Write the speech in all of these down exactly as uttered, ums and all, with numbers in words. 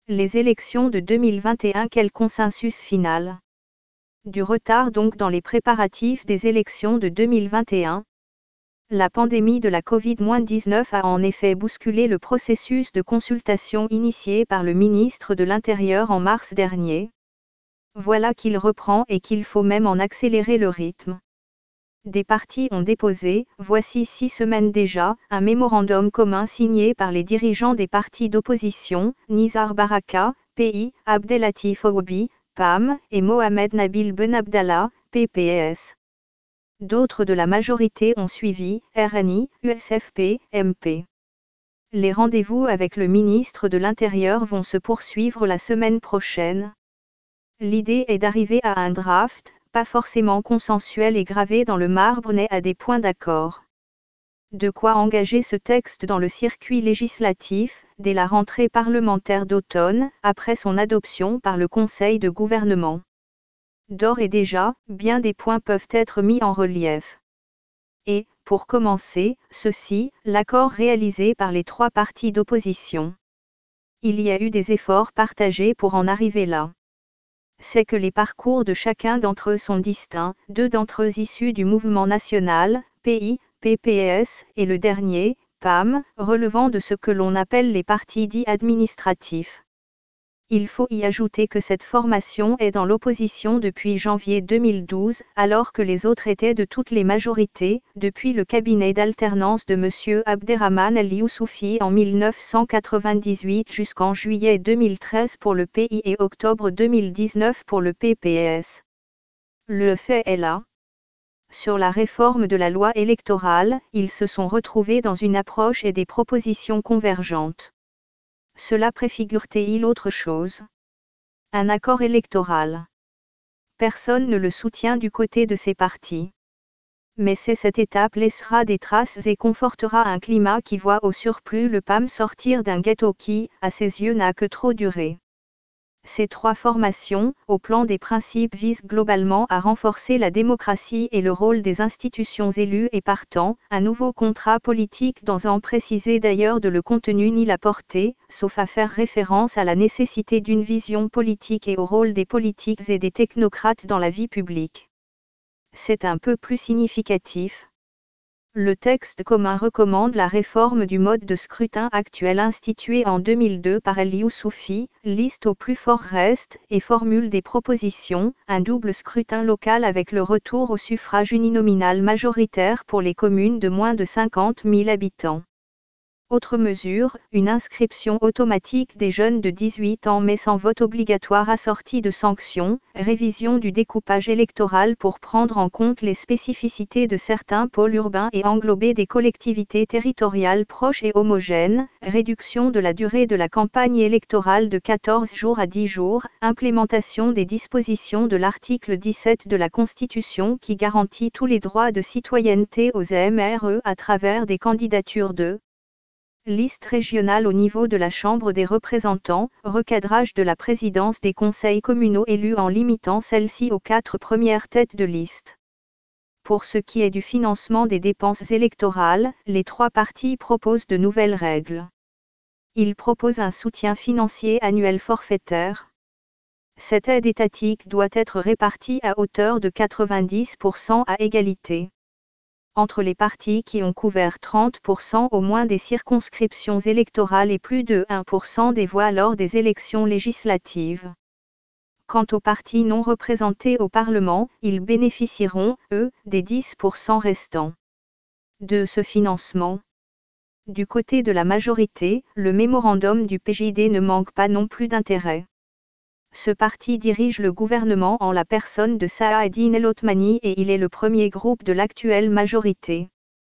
Les élections de deux mille vingt et un, quel consensus final? Du retard donc dans les préparatifs des élections de deux mille vingt et un. La pandémie de la covid dix-neuf a en effet bousculé le processus de consultation initié par le ministre de l'Intérieur en mars dernier. Voilà qu'il reprend et qu'il faut même en accélérer le rythme. Des partis ont déposé, voici six semaines déjà, un mémorandum commun signé par les dirigeants des partis d'opposition, Nizar Baraka, P I, Abdelatif Ouabi, P A M, et Mohamed Nabil Benabdallah, P P S. D'autres de la majorité ont suivi, R N I, U S F P, M P. Les rendez-vous avec le ministre de l'Intérieur vont se poursuivre la semaine prochaine. L'idée est d'arriver à un draft, pas forcément consensuel et gravé dans le marbre mais à des points d'accord. De quoi engager ce texte dans le circuit législatif, dès la rentrée parlementaire d'automne, après son adoption par le Conseil de gouvernement. D'ores et déjà, bien des points peuvent être mis en relief. Et, pour commencer, ceci, l'accord réalisé par les trois partis d'opposition. Il y a eu des efforts partagés pour en arriver là. C'est que les parcours de chacun d'entre eux sont distincts, deux d'entre eux issus du mouvement national, P I, P P S, et le dernier, P A M, relevant de ce que l'on appelle les partis dits administratifs. Il faut y ajouter que cette formation est dans l'opposition depuis janvier deux mille douze, alors que les autres étaient de toutes les majorités, depuis le cabinet d'alternance de M. Abderrahmane El Youssoufi en mille neuf cent quatre-vingt-dix-huit jusqu'en juillet deux mille treize pour le P I et octobre deux mille dix-neuf pour le P P S. Le fait est là. Sur la réforme de la loi électorale, ils se sont retrouvés dans une approche et des propositions convergentes. Cela préfigure-t-il autre chose? Un accord électoral. Personne ne le soutient du côté de ces partis. Mais c'est cette étape laissera des traces et confortera un climat qui voit au surplus le P A M sortir d'un ghetto qui, à ses yeux, n'a que trop duré. Ces trois formations, au plan des principes, visent globalement à renforcer la démocratie et le rôle des institutions élues et partant, un nouveau contrat politique dans en préciser d'ailleurs de le contenu ni la portée, sauf à faire référence à la nécessité d'une vision politique et au rôle des politiques et des technocrates dans la vie publique. C'est un peu plus significatif. Le texte commun recommande la réforme du mode de scrutin actuel institué en deux mille deux par El Youssoufi, liste au plus fort reste, et formule des propositions, un double scrutin local avec le retour au suffrage uninominal majoritaire pour les communes de moins de cinquante mille habitants. Autre mesure, une inscription automatique des jeunes de dix-huit ans mais sans vote obligatoire assortie de sanctions, révision du découpage électoral pour prendre en compte les spécificités de certains pôles urbains et englober des collectivités territoriales proches et homogènes, réduction de la durée de la campagne électorale de quatorze jours à dix jours, implémentation des dispositions de l'article dix-sept de la Constitution qui garantit tous les droits de citoyenneté aux M R E à travers des candidatures de liste régionale au niveau de la Chambre des représentants, recadrage de la présidence des conseils communaux élus en limitant celle-ci aux quatre premières têtes de liste. Pour ce qui est du financement des dépenses électorales, les trois partis proposent de nouvelles règles. Ils proposent un soutien financier annuel forfaitaire. Cette aide étatique doit être répartie à hauteur de quatre-vingt-dix pour cent à égalité entre les partis qui ont couvert trente pour cent au moins des circonscriptions électorales et plus de un pour cent des voix lors des élections législatives. Quant aux partis non représentés au Parlement, ils bénéficieront, eux, des dix pour cent restants de ce financement. Du côté de la majorité, le mémorandum du P J D ne manque pas non plus d'intérêt. Ce parti dirige le gouvernement en la personne de Saadine El Othmani et il est le premier groupe de l'actuelle majorité.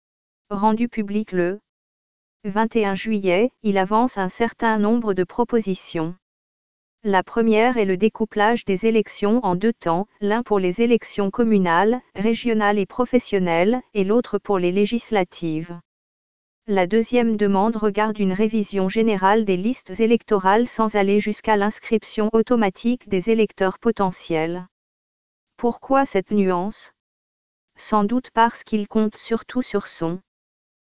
Rendu public le vingt et un juillet, il avance un certain nombre de propositions. La première est le découplage des élections en deux temps, l'un pour les élections communales, régionales et professionnelles, et l'autre pour les législatives. La deuxième demande regarde une révision générale des listes électorales sans aller jusqu'à l'inscription automatique des électeurs potentiels. Pourquoi cette nuance? Sans doute parce qu'il compte surtout sur son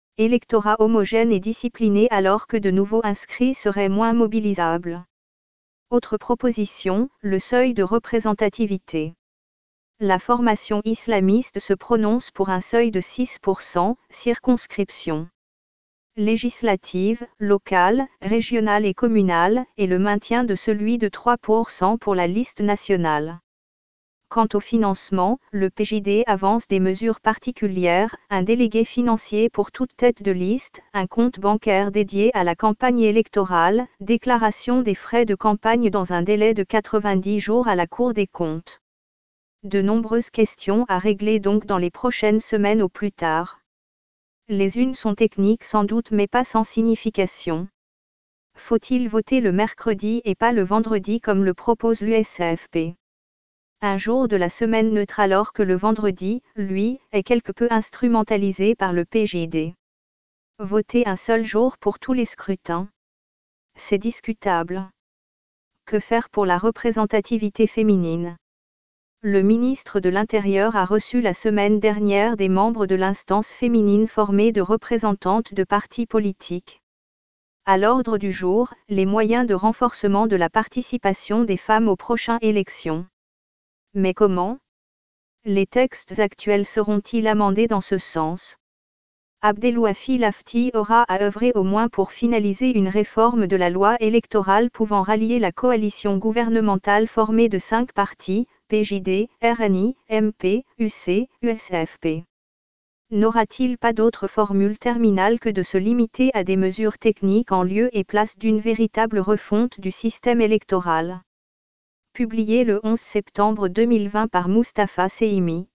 électorat homogène et discipliné alors que de nouveaux inscrits seraient moins mobilisables. Autre proposition, le seuil de représentativité. La formation islamiste se prononce pour un seuil de six pour cent, circonscription législative, locale, régionale et communale, et le maintien de celui de trois pour cent pour la liste nationale. Quant au financement, le P J D avance des mesures particulières, un délégué financier pour toute tête de liste, un compte bancaire dédié à la campagne électorale, déclaration des frais de campagne dans un délai de quatre-vingt-dix jours à la Cour des comptes. De nombreuses questions à régler donc dans les prochaines semaines au plus tard. Les unes sont techniques sans doute mais pas sans signification. Faut-il voter le mercredi et pas le vendredi comme le propose l'U S A F P? Un jour de la semaine neutre alors que le vendredi, lui, est quelque peu instrumentalisé par le P J D. Voter un seul jour pour tous les scrutins. C'est discutable. Que faire pour la représentativité féminine? Le ministre de l'Intérieur a reçu la semaine dernière des membres de l'instance féminine formée de représentantes de partis politiques. À l'ordre du jour, les moyens de renforcement de la participation des femmes aux prochaines élections. Mais comment? Les textes actuels seront-ils amendés dans ce sens? Abdelouafi Lafti aura à œuvrer au moins pour finaliser une réforme de la loi électorale pouvant rallier la coalition gouvernementale formée de cinq partis, P J D, R N I, M P, U C, U S F P. N'aura-t-il pas d'autre formule terminale que de se limiter à des mesures techniques en lieu et place d'une véritable refonte du système électoral? Publié le onze septembre deux mille vingt par Moustapha Sehimi.